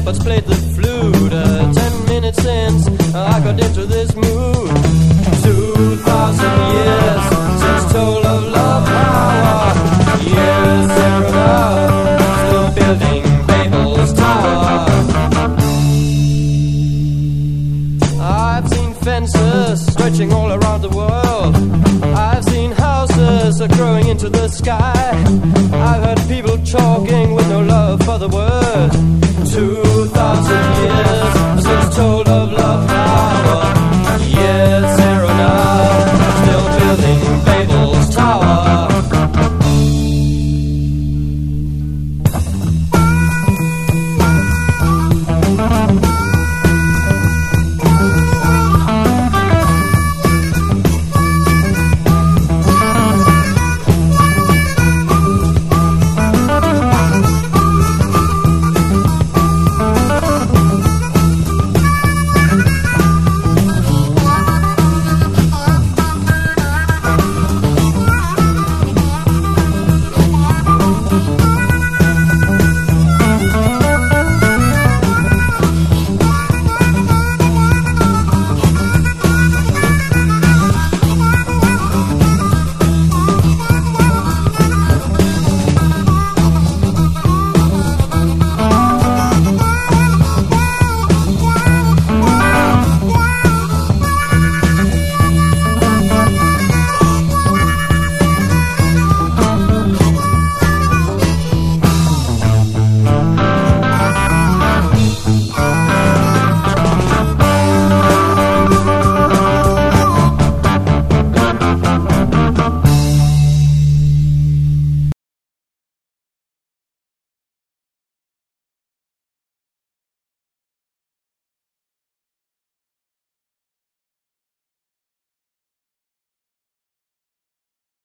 shepherds played the flute. 10 minutes since I got into this mood. 2,000 years since told of love power. Years have grown up, still building Babel's tower. I've seen fences stretching all around the world. I've seen houses growing into the sky. I've heard people talking with no love for the word. 2,000